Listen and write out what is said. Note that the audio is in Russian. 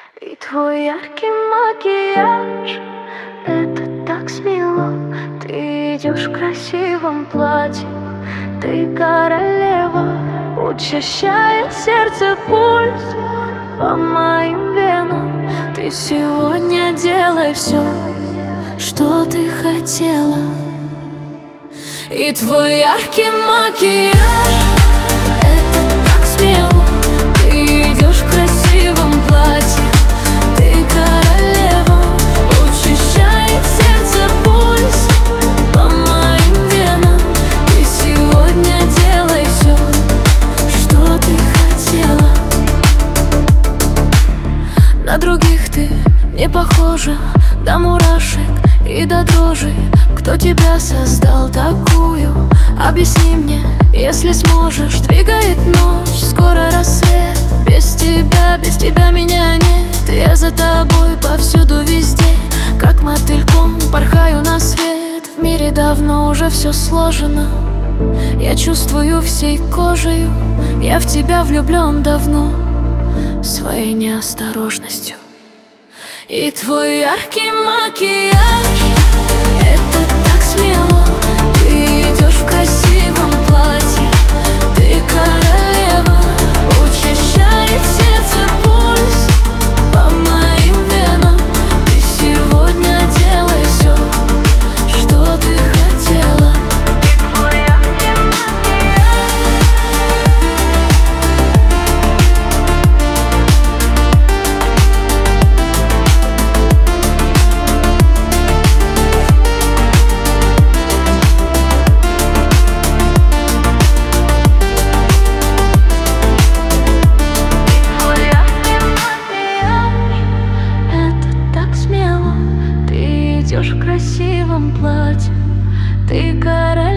И твой яркий макияж — это так смело. Ты идешь в красивом платье, ты королева. Учащает сердце пульс по моим венам. Ты сегодня делай все, что ты хотела. И твой яркий макияж — это так смело. Ты идешь в красивом платье, ты королева. Учащает сердце пульс по моим венам. Ты сегодня делай все, что ты хотела. На других ты не похожа, до мурашек и до дрожи. Кто тебя создал такую? Объясни мне, если сможешь. Двигает ночь, скоро рассвет. Без тебя меня нет. Я за тобой повсюду, везде, как мотыльком порхаю на свет. В мире давно уже все сложено, я чувствую всей кожею. Я в тебя влюблен давно, своей неосторожностью. И твой яркий макияж — это так смело. Ты идешь в красивом платье, ты королева. Учащает сердце пульс по моим венам. Ты сегодня делай все, что ты хотела. И твой яркий макияж идешь в красивом платье, ты королева.